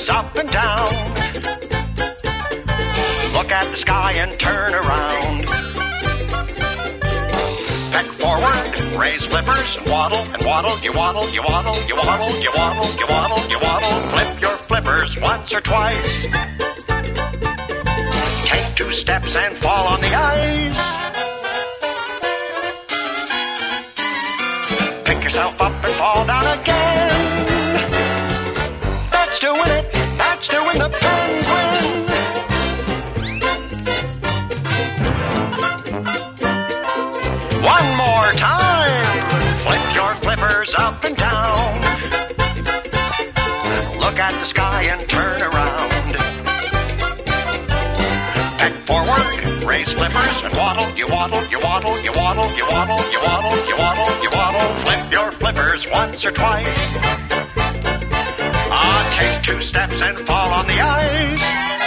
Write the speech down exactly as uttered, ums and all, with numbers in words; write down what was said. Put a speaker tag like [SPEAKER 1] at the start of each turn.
[SPEAKER 1] flippers up and down. Look at the sky and turn around. Peck forward, raise flippers, and waddle, and waddle, you waddle, you waddle, you waddle, you waddle, you waddle, you waddle. Flip your flippers once or twice. Take two steps and fall on the ice. Pick yourself up and fall down again. That's doing it, that's doing the penguin. One more time. Flip your flippers up and down. Look at the sky and turn around. Peck forward, raise flippers, and waddle, you waddle, you waddle, you waddle, you waddle, you waddle, you waddle, you waddle. Flip your flippers once or twice. Ah, take two steps and fall on the ice.